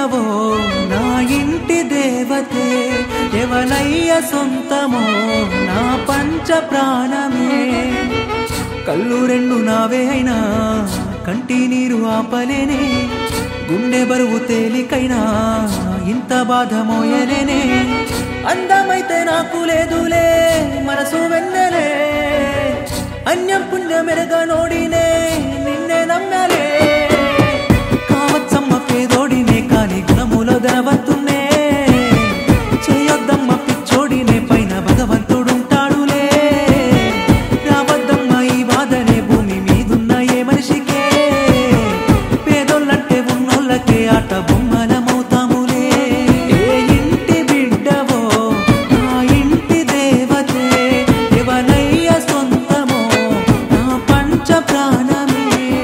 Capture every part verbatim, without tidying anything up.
బిడ్డవో నా ఇంటి దేవతే ఎవలయ్య సొంతమో నా పంచ ప్రాణమే కళ్ళు రెండు నావే అయినా కంటి నీరు ఆపలేనే గుండె బరువు తేలికైనా ఇంత బాధ మోయలేనే అందమైతే నాకు లేదులే మనసు వెన్నెలే అన్యం పుణ్యం మెరగ నోడినే నిన్నే నమ్మలే కావచ్చమ్మ పేదోడినే కాని గుణములో ధనవంతున్నే చేయొద్దమ్మ పిచ్చోడినే పైన భగవంతుడుంటాడులే రావద్దమ్మ ఈ బాధనే భూమి మీదున్న ఏ మనిషికే పేదోళ్ళంటే ఉన్నోళ్ళకే ఆట బొమ్మలమవుతాములే ఏ ఇంటి బిడ్డవో నా ఇంటి దేవతే ఎవలయ్య సొంతమో నా పంచ ప్రాణమే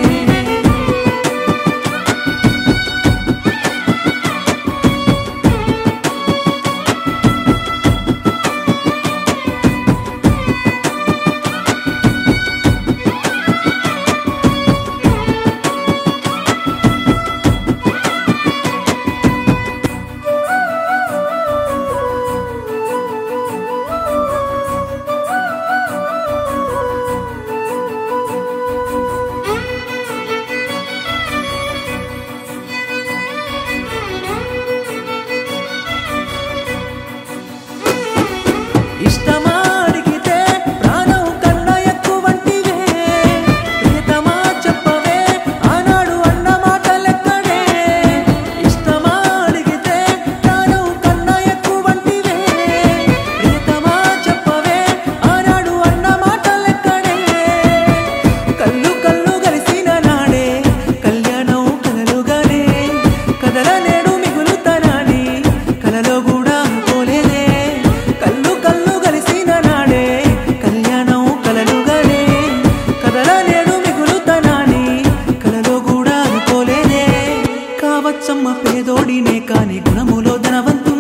ఇష్టమా అడిగితే ప్రాణం కన్నా ఎక్కువంటివే ప్రియతమా చెప్పవే ఆనాడు అన్న మాటలెక్కడే ఇష్టమా అడిగితే ప్రాణం కన్నా ఎక్కువంటివే ప్రియతమా చెప్పవే ఆనాడు అన్న మాటలెక్కడే కళ్ళు కళ్ళు కలిసిన నాడే కళ్యాణం కలలుగానే కదల నేడు మిగులుతనాని కలలో కూడా అనుకోలేదే కళ్ళు కళ్ళు కలిసిన నాడే కళ్యాణం కలలుగానే కదల నేడు మిగులుతనాని కలలో కూడా అనుకోలేదే కావచ్చమ్మ పేదోడినే కాని గుణములో ధనవంతు